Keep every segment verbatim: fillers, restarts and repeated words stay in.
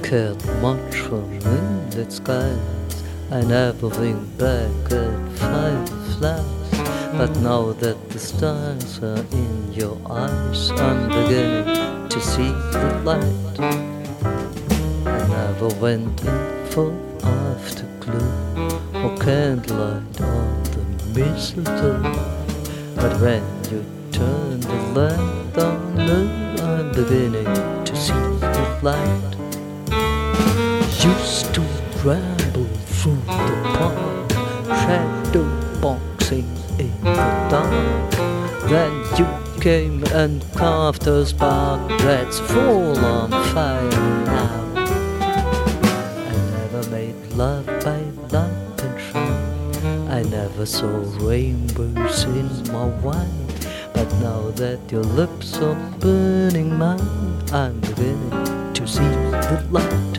cared much for moonlit skies. I never winked back at fireflies. But now that the stars are in your eyes, I'm beginning to see the light. I never went in for afterglow or candlelight on the mistletoe. But when you turn the lamp down low, I'm beginning to see the light. Used to ramble through the park, shadow boxing in the dark. Then you came and carved a spark that's full on fire now. I never made love by lamp and shrine. I never saw rainbows in my wine. But now that your lips are burning mine, I'm beginning to see the light.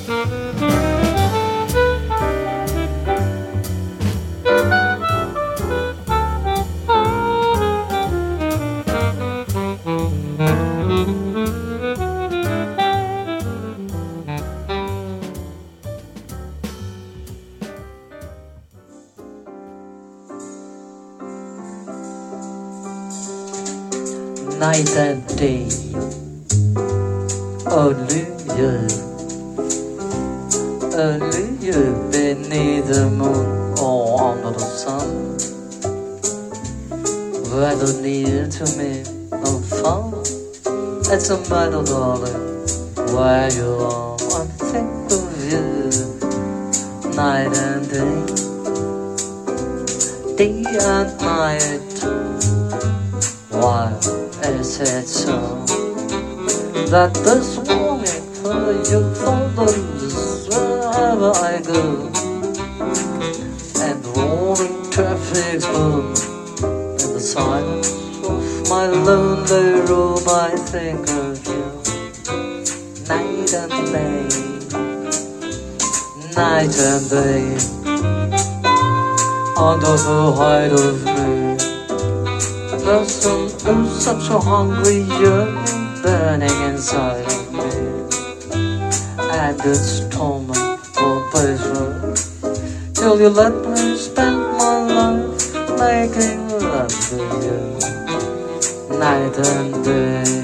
Night and day, only you, only you beneath the moon or under the sun. Whether near to me or far, it's a matter, darling, where you are. I think of you, night and day, day and night. Why is it so that this longing for you follows wherever I go, and roaring traffic's boom in the silence of my lonely room? I think of you, night and day, night and day, under the height of me. There's some, oh, such a hungry yearning burning inside of me, and it's torment for pleasure, till you let me spend my life making love to you, night and day.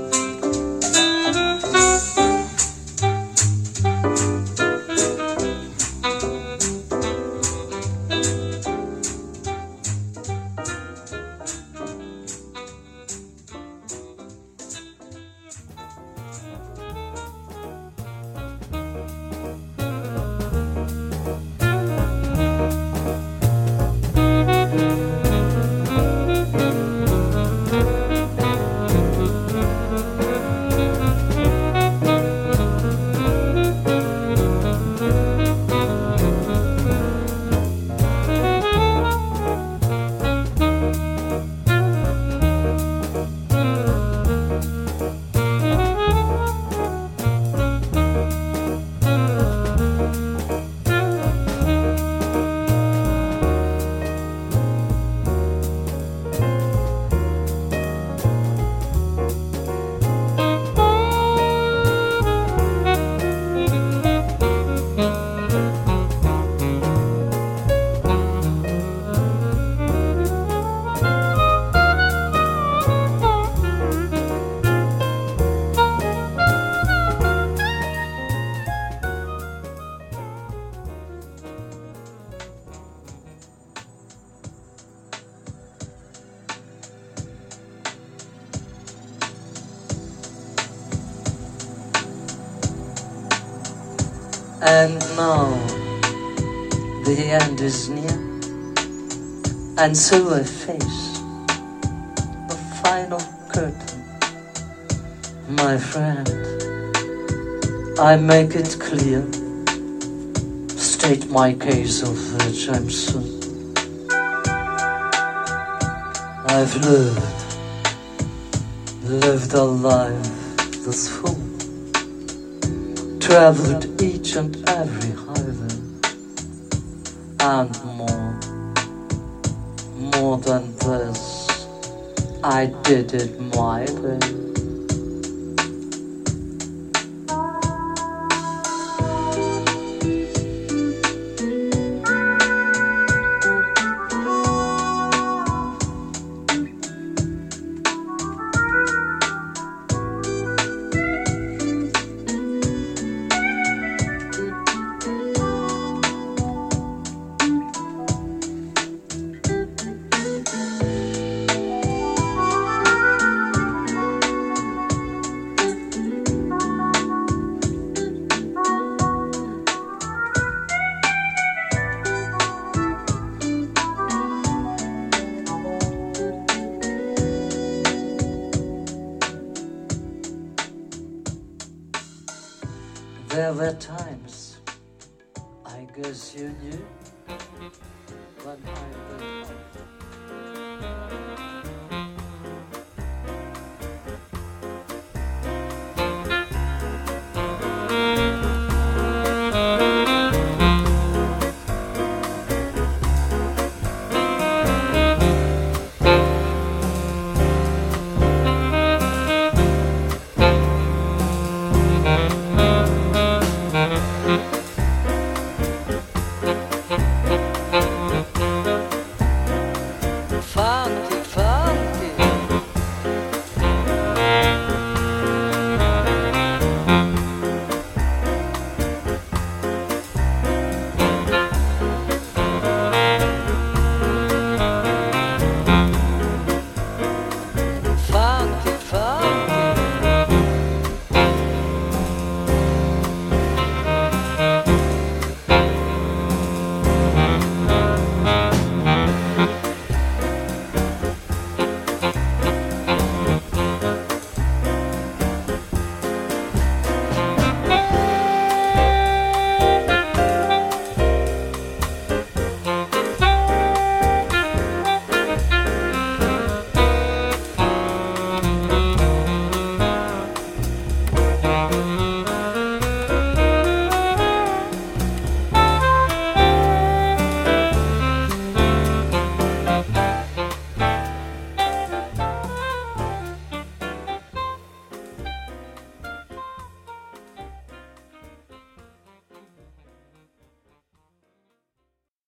And now the end is near, and so I face the final curtain. My friend, I make it clear, state my case of which I'm certain. I've lived, lived a life that's full, traveled each and every highway, and more, more than this, I did it my way. There were times, I guess you knew, when I went off.